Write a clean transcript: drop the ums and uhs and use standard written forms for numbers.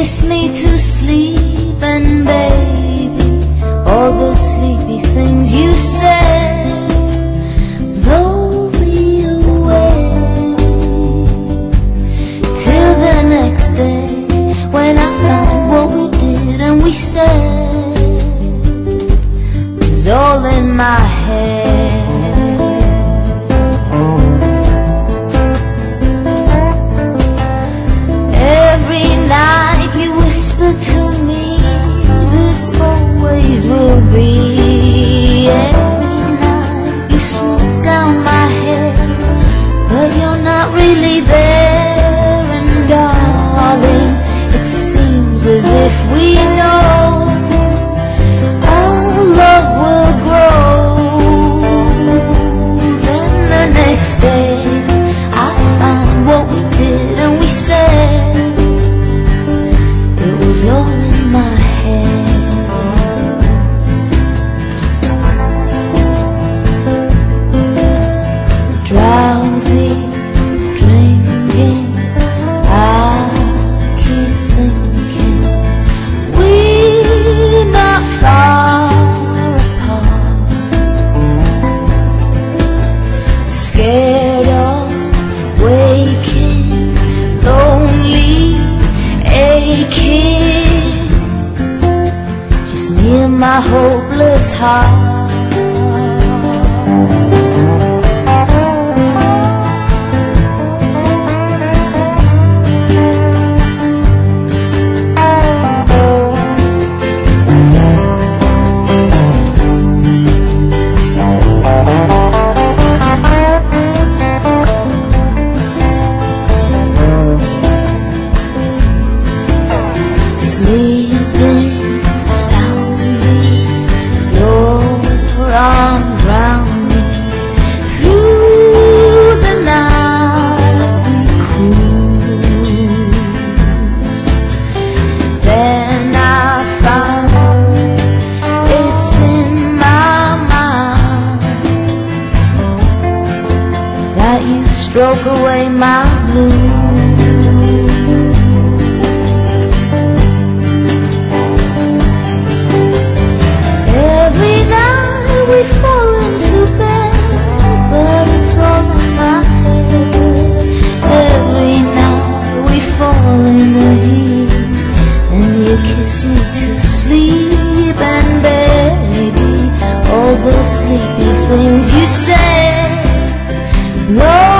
kiss me to sleep, and baby, all the sleepy things you said blow me away. Till the next day, when I find what we did and we said was all in my head. Every night you whisper to me, this always will be. Every night you swoop down my head, but you're not really there. And darling, it seems as if we know our love will grow. Then the next day I find what we did and we said it was all in my head. Drowsy, drinking, I keep thinking we're not far apart. Scared of waking, lonely, aching, just me and my hopeless heart. Sleeping soundly, your arm round me. Through the night we cruised. Then I found it's in my mind that you stroke away my blues. Every night we fall into bed, but it's all in my head. Every night we fall in the heat, and you kiss me to sleep, and baby, all the sleepy things you said blow